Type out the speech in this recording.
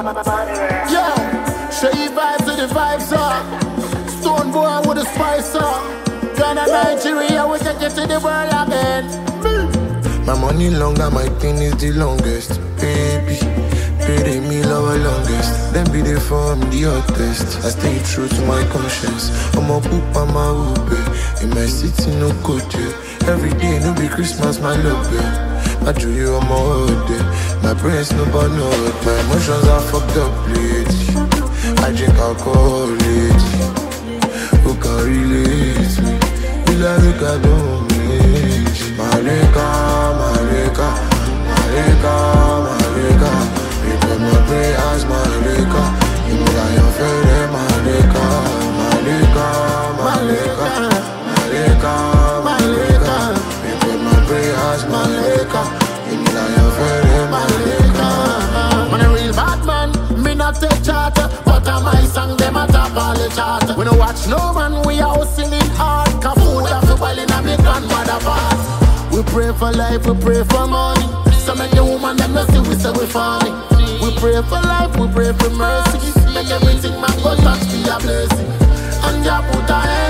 Yo, show you vibes to the vibes up. Stone boy with a spice up. Ghana, Nigeria, we take it to the world again. My money longer, my thing is the longest. Baby, pay me lower longest. Then be the form, the hottest. I stay true to my conscience. I'm a poop, I'm a whoop. In my city, no coach. Every day, no be Christmas, my love. I do you, I'm a hood. My brain's no but no. My emotions are fucked up lately. I drink alcohol lately. Who can relate me? Will I look at me? Marika, Marika, Marika, Marika. Prepare my prayers, Marika. You know that you're feeling Marika, Marika, Marika, Marika, Marika. Prepare my prayers, Marika. You know that you're feeling Marika. Man a real bad man, me not take charter. But on my song, them a top all the charter. We no watch no man, we are hustling hard. Cause food have to boil in a me grandmother pot. We pray for life, we pray for money. So make the woman them no see we say we funny. We pray for life, we pray for mercy. Make everything man go touch be a blessing. And ya put a